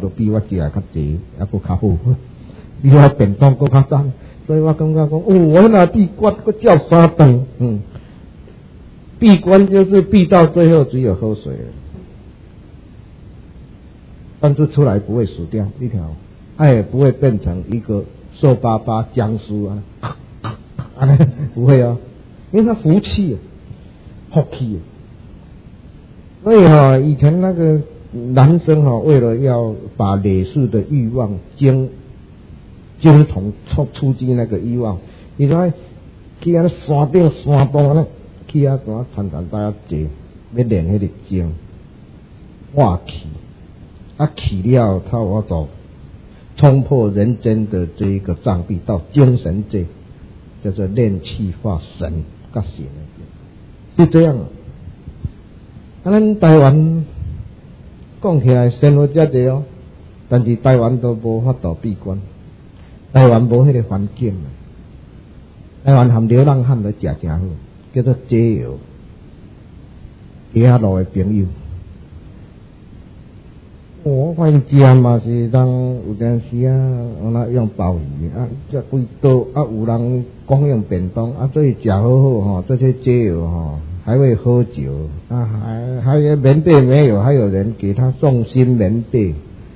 都比我食较济，还佫较好，比我便当佫较赞。所以我感觉讲，我那闭关佫叫3顿，闭关就是闭到最后只有喝水了，但是出来不会死掉，一条，也不会变成一个瘦巴巴僵尸啊，不会啊，因为他福气，福气。所以以前那个男生为了要把累世的欲望精统出击那个欲望，你说去那山顶山洞那去啊，怎惨大家坐，要练那个精，化气，气了他我走冲破人间的这一个障壁，到精神界，叫做练气化神，跟神是这样。咱台湾讲起来生活遮济但是台湾都无法度闭关，台湾无迄个环境，台湾含流浪汉来食真好，叫做解药。底下路的朋友，我发现食嘛是当有阵时那用鲍鱼这几道有人供应便当所以食好好这些解药还会喝酒还有棉被没有，还有人给他送新棉被。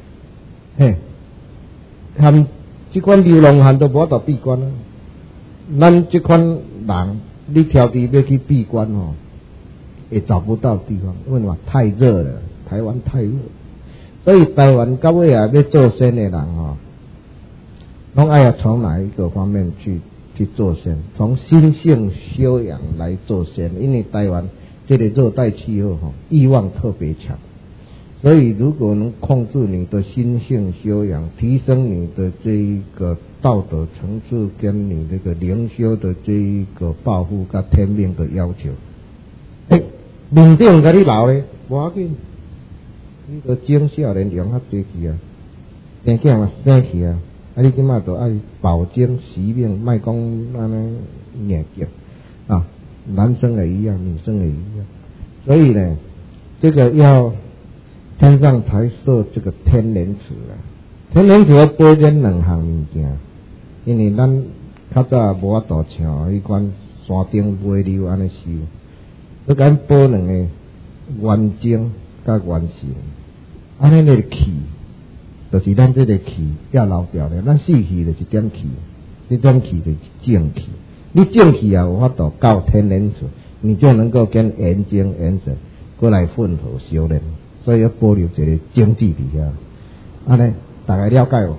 他们这款流浪汉都无法度闭关咱这款人，你挑剔要去闭关也找不到地方，因为太热了，台湾太热，所以台湾到尾要做仙的人拢要从哪一个方面去做仙，从心性修养来做仙，因为台湾这里热带气候欲望特别强，所以如果能控制你的心性修养，提升你的这一个道德层次跟你这个灵修的这一个抱负跟天命的要求，面顶甲你留咧无要紧，你个种少年用较多去生囝嘛生去你即马就爱保证习命，莫讲安尼硬劲男生也一样，女生也一样。所以呢，这个要天上才设这个天莲池天莲池要保证2项物件，因为咱较早无法度像迄款山顶买溜安尼修，要甲保2个元精甲元神，安尼个气。就是咱这个气要留掉了，咱死气就是点气，这点气就是正气。你正气有法度到天莲池，你就能够跟元精元神过来混合修炼，所以要保留一个经济底下。安尼大概了解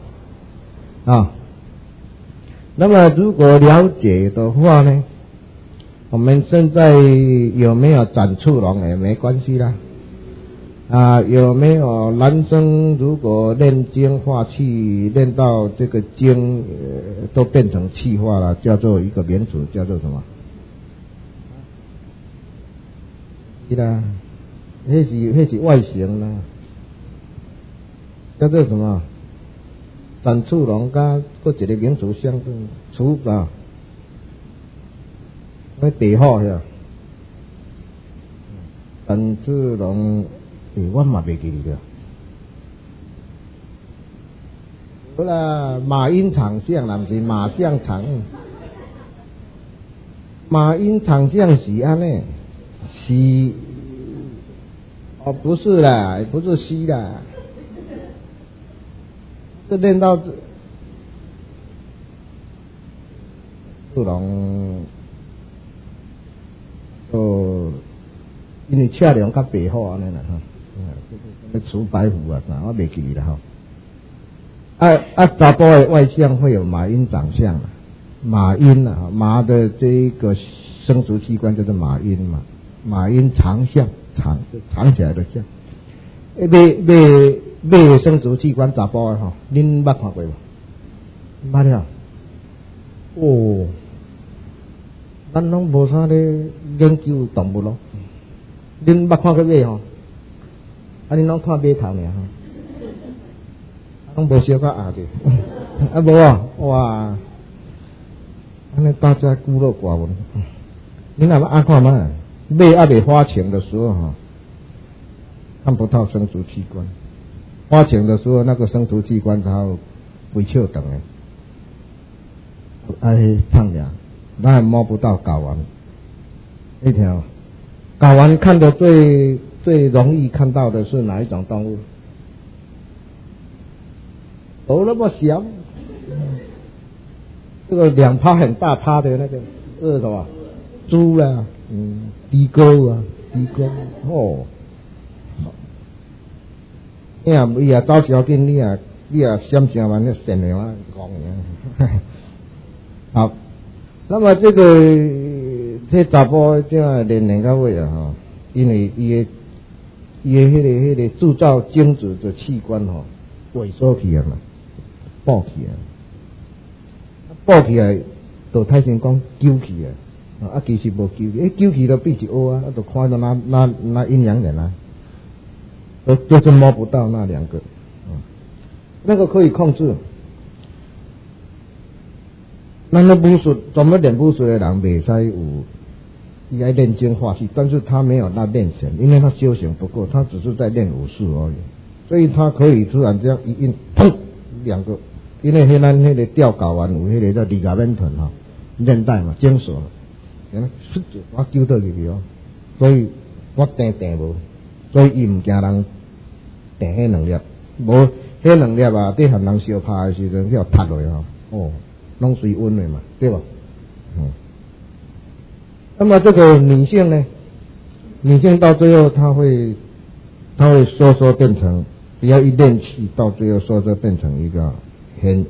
那么如果了解的话呢，我们现在有没有展翅龙也没关系啦。有没有男生如果练精化气，练到这个精都变成气化了，叫做一个名词，叫做什么？是啦，那是外形啦，叫做什么？展翅龙跟各一个名词相对，那地好呀，展翅龙。我嘛袂记得了。好啦，马英长相啦，不是马相长。马英长相是安尼，是不是啦，不是西啦，这练到不能因为车辆较白好安尼啦要除白虎我袂记啦查甫的外相会有马英长相马英马的这一个生殖器官叫做马英嘛，马英长相长起来的相。马的生殖器官查甫的恁捌看过无？捌了。咱拢无啥咧研究动物咯。恁捌看过马恁拢看马头尔拢无小可压者无哇，安尼大家孤陋寡闻。恁若要看嘛，马还未发情的时候看不到生殖器官， 发情的时候，那个生殖器官它微笑等的，胖俩，那还摸不到睾丸。一条睾丸看的最容易看到的是哪一种动物？头那么小，这个两趴很大趴的那个是什么？猪啊，猪沟啊，猪沟哦。你也到时候见你也想想完那善良啊讲的。好，那么这查甫这年龄到尾啊哈，因为伊的迄个制造精子的器官吼萎缩起来嘛，爆起来，就太先讲揪起来，其实无揪起，揪起就变一窝啊，就看到那阴阳人啊。就是摸不到那两个，那个可以控制。那武术专门练武术的人袂使有，伊爱练精化气，但是他没有那练神，因为他修行不够，他只是在练武术而已，所以他可以突然这样一印，砰，两个，因为咱那个吊睾丸有那个叫ligament哈，韧带嘛，精索，然后唰就我揪到入去哦，所以我定无。所以伊唔惊人定迄两粒，无迄两粒啊，对和人相拍的时阵叫塌落吼，拢随温的嘛，对吧？那么这个女性呢？女性到最后她会收变成，只要一练气，到最后收变成一个很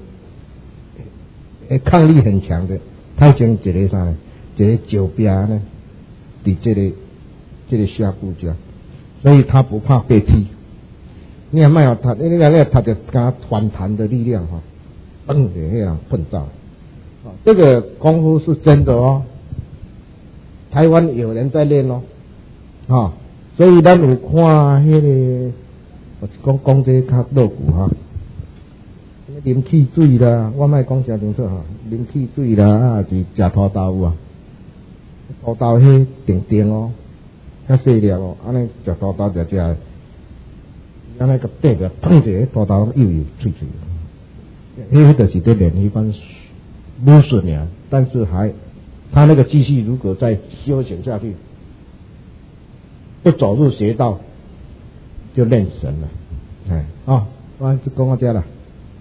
抗力很强的，太像一个啥呢？一个酒标呢，比这个下部家。所以他不怕被踢，你看卖有他，你看那他就跟反弹的力量哈，嘣的那样碰到，这个功夫是真的哦，台湾有人在练哦，所以咱有看那个，我讲这较露骨哈，啉汽水啦，我卖讲诚清楚哈，啉汽水啦，是食土豆啊，土豆迄定哦。较细粒哦，安尼食土豆食，安尼个底个碰一土豆又脆脆，迄就是在练一般武术呢。但是他那个继续如果再修行下去，不走入邪道，就练神了。我就讲到这了。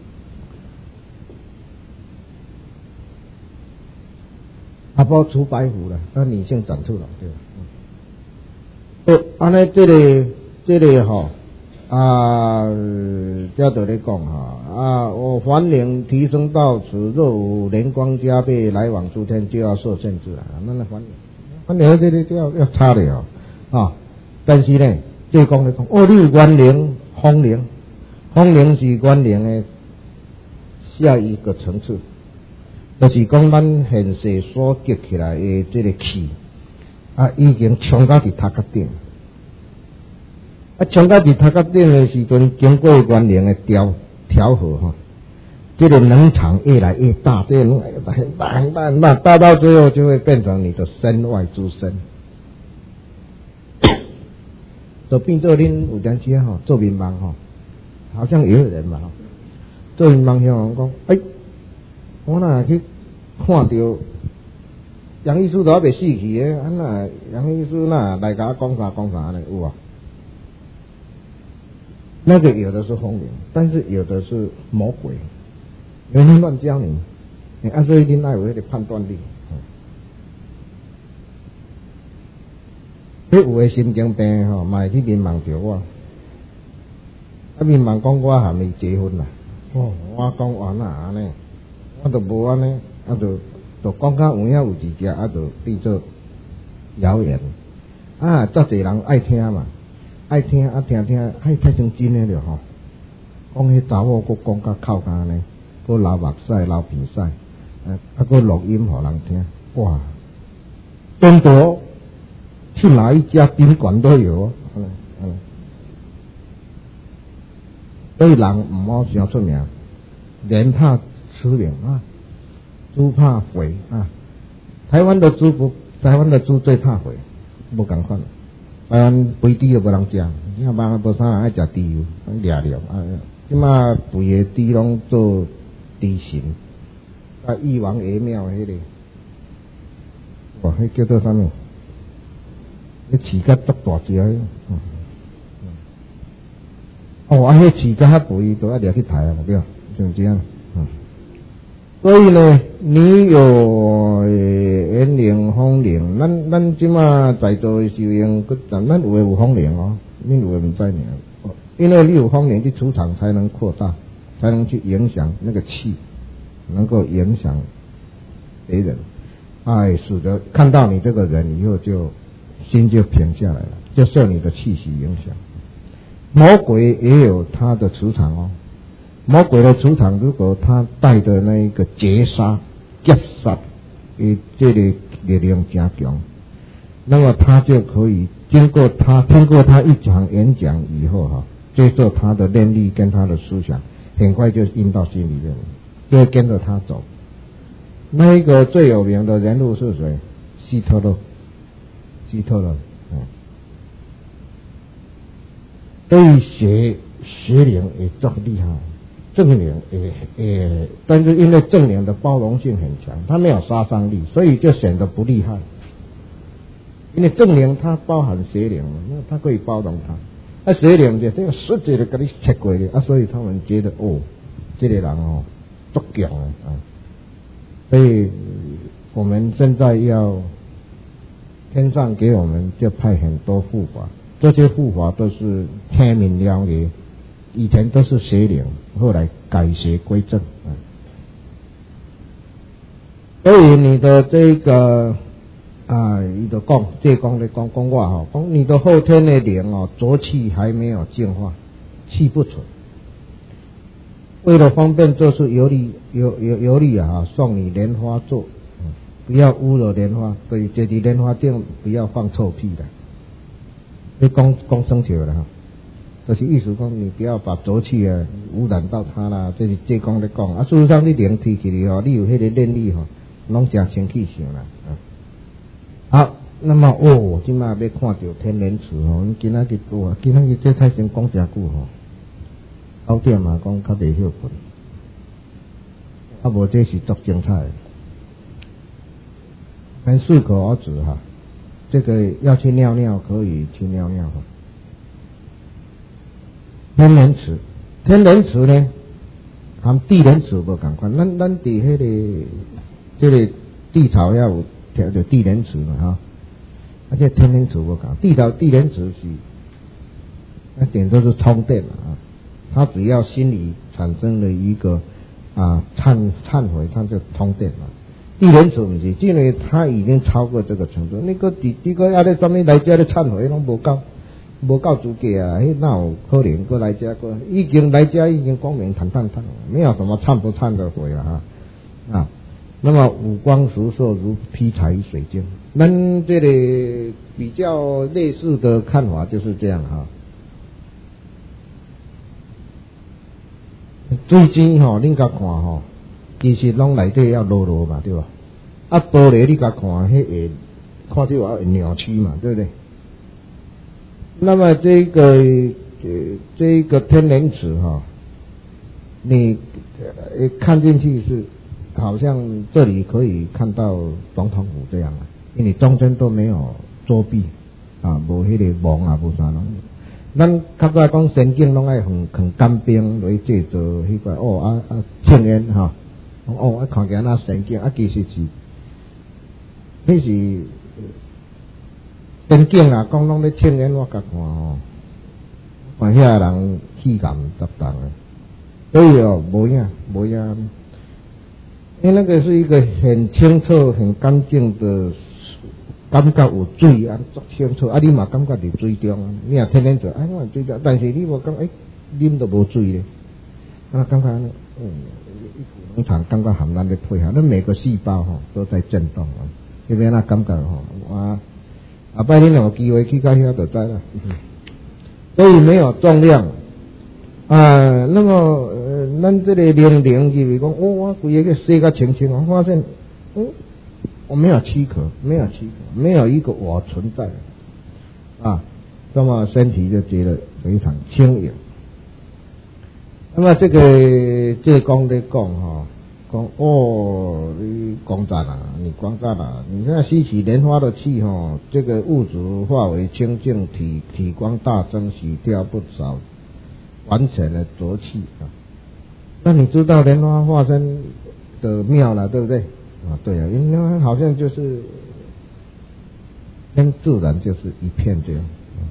阿婆出白虎了，那女性长出了，对吧？安尼这个吼这就咧讲哈我凡灵提升到此，若有灵光加倍来往诸天，就要受限制了。那凡灵这就要差了但是呢，这讲咧讲你有元灵、风灵，风灵是元灵的下一个层次，就是讲咱现世所结起来的这个气。已经冲到伫头壳顶，冲到伫头壳顶的时阵，经过元灵的调和这个能场越来越大，这个能很大，大到最后就会变成你的身外之身，就变做恁有阵时做面盲好像也有人嘛做面盲向人讲，我哪去看到。杨医师都还未死去的，杨医师来甲我讲啥呢？有啊，那个有的是风灵，但是有的是魔鬼，有人乱教你，所以恁爱有那个判断力。有的神经病嘛会去面盲着我，面盲讲我还没结婚啦，我讲我哪安尼，我都无安尼，就讲较有影有一只，就变做谣言遮侪人爱听嘛，爱听听，太成真的了讲迄查某佫讲甲口干呢，佫流目屎、流鼻屎，佫录音互人听，哇！中国去哪一家宾馆都有所以人唔好想出名，人怕出名猪怕肥台湾的猪最怕肥，不敢看， 台湾肥猪又无人食，你看嘛无啥人爱食猪油，掠掠啊！即马肥的猪拢做猪神，啊，玉王爷庙迄个，哇，迄叫做啥物？迄饲甲足大只个，哦，啊，迄饲甲较肥，都要掠去杀啊，对吧？像这样，所以呢，你有元灵、风灵，咱即马在座的修行，咱有的有风灵哦，恁有的唔知呢。因为你有风灵，你磁场才能扩大，才能去影响那个气，能够影响别人，使得看到你这个人以后就心就平下来了，就受你的气息影响。魔鬼也有他的磁场哦。魔鬼的磁场，如果他带的那一个劫杀、劫杀，这个力量加强，那么他就可以听过他一场演讲以后哈，接受他的念力跟他的思想，很快就印到心里面了，就会跟着他走。那一个最有名的人物是谁？希特勒。对邪灵也足厉害。正灵也，但是因为正灵的包容性很强，它没有杀伤力，所以就显得不厉害。因为正灵它包含邪灵，那它可以包容它。邪灵就这个实际的给你切过的所以他们觉得这个人足强啊。所以我们现在要天上给我们就派很多护法，这些护法都是天命了的。以前都是邪灵，后来改邪归正。所以你的这个伊就讲，这讲咧讲我讲你的后天的灵浊气还没有净化，气不纯。为了方便做事有理送你莲花座，不要污了莲花，所以这里莲花店不要放臭屁的。你讲生气了就是意思讲，你不要把浊气污染到它啦。这是这讲咧讲事实上你灵提起来你有迄个念力拢正清气象啦。好，那么今仔要看到天然池今仔日这太先讲真久9点嘛，讲较袂休困，无这是足精彩的，很适可而止这个要去尿尿可以去尿尿天然池呢，含地然池无同款，咱伫迄个这个地槽要有条着地然池嘛这天然池无同，地然池是那点都是充电它只要心里产生了一个忏悔，它就通电了。地然池不是，因为它已经超过这个程度，你个这个要在上面来家的忏悔拢无够资格迄哪有可能过来家过？已经来家已经光明坦荡，没有什么忏不忏的悔那么五光十色如披彩于水晶，咱这里比较类似的看法就是这样水晶恁甲看其实拢内底要落嘛，对吧？玻璃你甲看迄个看起来扭曲嘛，对不对？那么这个天然池你看进去是好像这里可以看到总统府这样因为中间都没有作壁无迄个网无啥拢。咱较早讲神经拢爱很干冰来制作迄个青烟看起来那神经其实是迄是神经讲拢咧青烟，我甲看遐人气感杂杂所以无影，因为那个是一个很清澈很干净的感觉有水足清澈你嘛感觉伫水中你也天然水我水中，但是你无感啉都无水咧感觉一股能感觉含咱咧配合，咱每个细胞都在震动这边那感觉摆恁有机会去到遐就知啦。所以没有重量那么咱这个灵以为讲我规个洗个清清发现我没有躯壳，没有一个我存在那么身体就觉得非常轻盈。那么这个讲在讲哈，讲哦，你光赞啊，你光赞啊，你看吸起莲花的气哈，这个物质化为清净体，体光大增，洗掉不少，完全的浊气啊。那你知道莲花化身的妙了，对不对？啊，对啊，因为好像就是跟自然就是一片这样，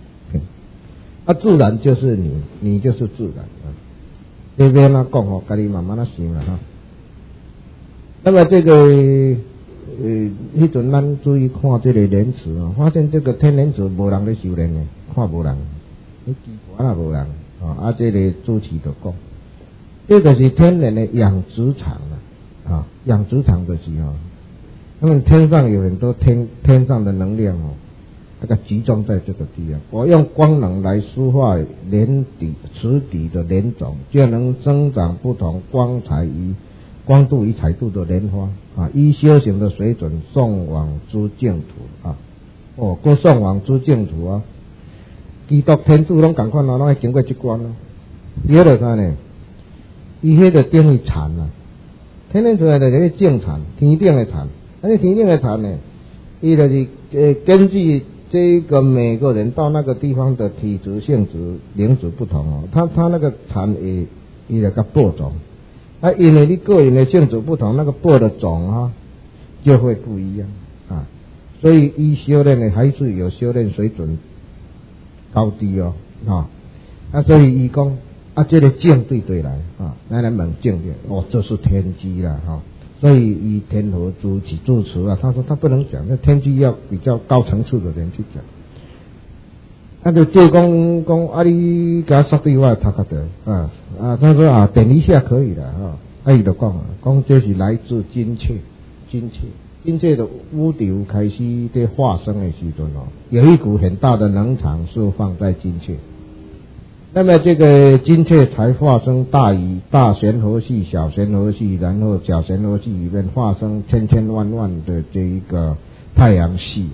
自然就是你，你就是自然啊。这边呢讲哦，跟你慢慢的想了哈。那么这个迄阵咱注意看这个莲池啊，发现这个天莲池无人咧修炼的，看无人，你奇怪啦无人啊。这个主持就讲，这个是天然的养殖场啊，养殖场就是哦，他们天上有很多天上的能量哦。这个集中在这个地方，我用光能来孵化莲底池底的莲种，就能生长不同光度与彩度的莲花啊！依修行的水准送往诸净土啊！过送往诸净土啊！基督天主拢同款啊，拢会经过这关啊。伊迄个啥呢？伊迄个等于禅啊，天然出来的就是净禅，天顶的禅。天顶的禅呢，伊就是根据这个每个人到那个地方的体质、性质、灵质不同哦，他那个禅也那个播种，因为你个人的性质不同，那个播的种啊就会不一样啊。所以依修炼呢，还是有修炼水准高低哦所以伊讲这个境对来啊，咱来问境界这是天机啦所以以天和主持啊，他说他不能讲，那天机要比较高层次的人去讲。就这讲你给他说对话他觉得他说点一下可以了伊就讲这是来自金切的乌丢开始在化生的时阵有一股很大的能场是放在金切。那么这个金切才化生大旋合系、小旋合系，然后小旋合系里面化生千万的这一个太阳系，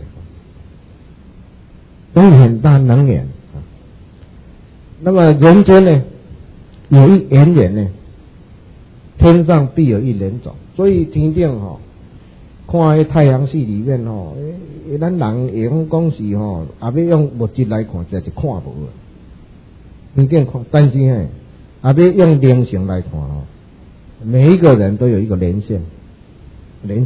都很大能源。那么人间呢，有一缘呢，天上必有一莲种，所以天顶看那太阳系里面咱人会讲是也要用物质来看，这是看无。你这样看，但是要用灵性来看每一个人都有一个连线连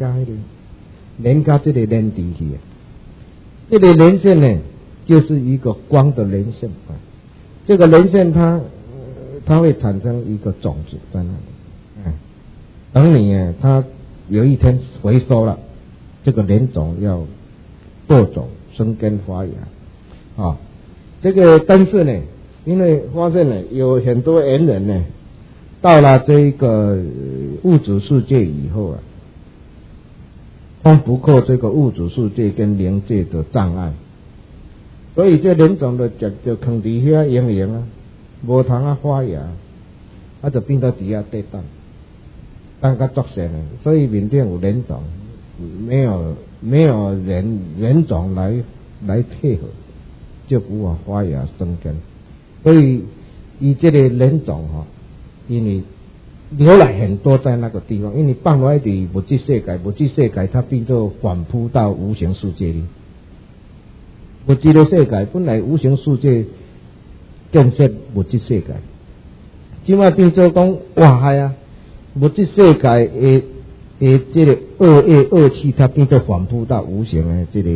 加这个连地去，这个连线呢，就是一个光的连线这个连线它会产生一个种子在那里，等你它有一天回收了，这个莲种要播种生根发芽这个但是呢，因为发现呢，有很多缘人呢，到了这个物质世界以后通不过这个物质世界跟灵界的障碍，所以这莲种就放在遐营无通发芽，就变到底下地当个作神了。所以缅甸有莲种，没有人种来配合，就无法发芽生根。所以以这个莲种因为留了很多在那个地方，因为放在物质世界它变作反扑到无形世界里。物质的世界本来无形世界建设物质世界，现在变作讲物质世界的这个恶气，它变作反扑到无形的这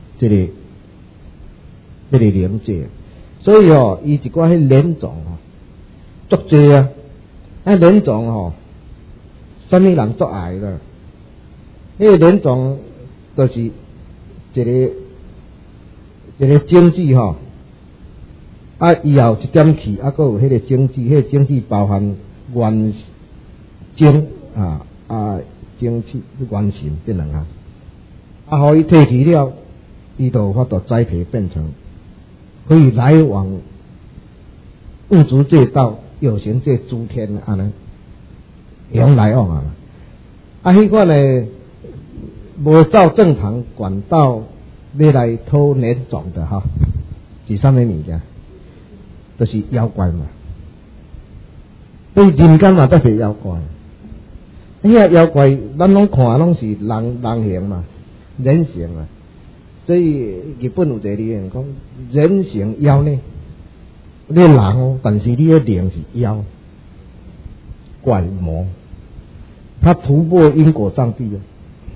个灵界。所以伊一寡迄莲种足济莲种什么人足爱啦？迄个莲种就是一个经济以后一点气还有迄个经济，迄个经济包含元精精气元神这两项互伊提起了，伊就有法度栽培变成可以来往物质界到有形界诸天用来往迄款呢无照正常管道要来偷莲种的是啥物物件？就是妖怪嘛。对人间嘛，都是妖怪。遐妖怪，咱拢看拢是人形嘛，人形嘛。所以日本有一个理论讲，人形妖呢，你人哦，但是你的灵是妖怪魔，他突破因果障壁哦，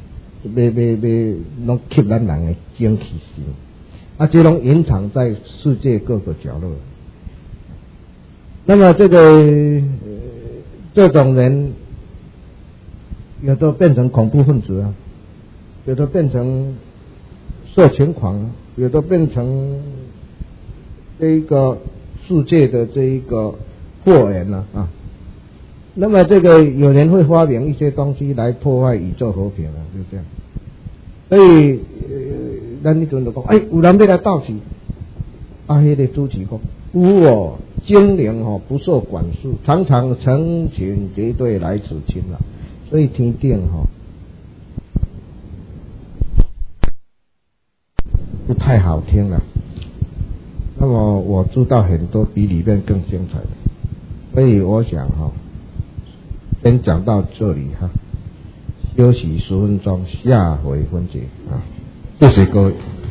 拢吸咱人的精气神，啊，这拢隐藏在世界各个角落。那么这种人，有的变成恐怖分子啊，有的变成色情狂啊，有的变成这一个世界的这一个祸源了啊。那么有人会发明一些东西来破坏宇宙和平啊，就这样。所以咱迄阵就讲，有人要来斗气，迄个主持讲，有哦，精灵哦不受管束，常常成群结队来此侵扰，所以天顶不太好听了。那么我知道很多比里面更精彩的，所以我想先讲到这里休息10分钟，下回分解谢谢各位。